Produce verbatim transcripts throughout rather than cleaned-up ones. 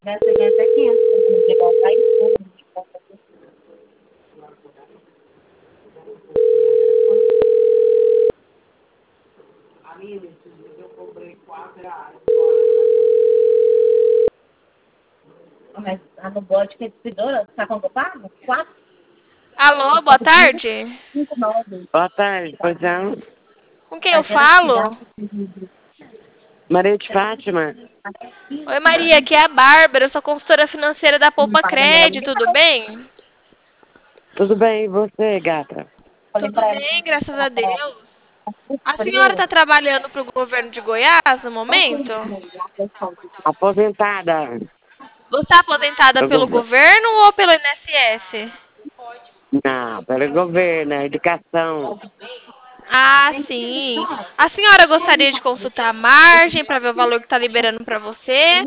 Nessa ganha até quinhentos pra você pegar o iPhone. Mas a no bode que é distribuidora, sabe quanto eu pago? Quatro? Alô, boa tarde. Cinco, nove. Boa tarde, pois não? Com quem eu Mas era que dá. falo? Maria de Fátima. Oi, Maria, aqui é a Bárbara, eu sou consultora financeira da Não Poupa paga nela, Crédito, ninguém tudo paga. bem? Tudo bem, e você, gata? Falei Tudo pra ela, bem, graças a Deus. o A senhora frio. está trabalhando para o governo de Goiás no momento? Aposentada. Você está aposentada do pelo governo. governo ou pelo I N S S? Não, pelo governo, a educação. Ah, sim. A senhora gostaria de consultar a margem para ver o valor que está liberando para você?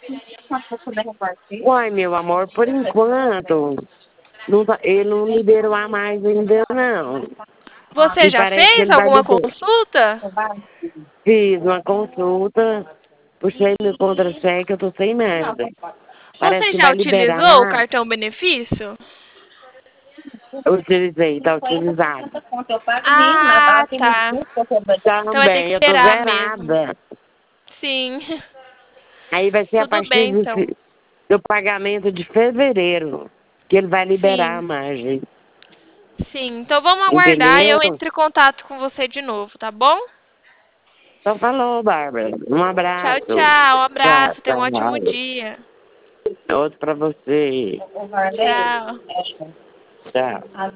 Uai, meu amor, por enquanto, não tá- ele não liberou a mais ainda, não. Você Me já parece que fez ele vai alguma liberar. consulta? Fiz uma consulta, puxei meu contra-cheque, eu tô sem nada. Parece Você que já vai utilizou o liberar. cartão benefício? Eu utilizei, tá utilizado. Eu pago mesmo, mas Ah, ela tem muito tá. custo pra cobrar. Então vai ter Também, que eu tô esperar mesmo. zerada. Sim. Aí vai ser a Tudo partir bem, do, então. fi- do pagamento de fevereiro que ele vai liberar a Sim. margem. Sim. Então vamos aguardar e Entendeu? eu entro em contato com você de novo, tá bom? Então falou, Bárbara. Um Tchau, abraço. tchau. Um Tchau, abraço. Tenha um ótimo tchau. dia. Outro pra você. O Varley, Tchau. é, Tchau. a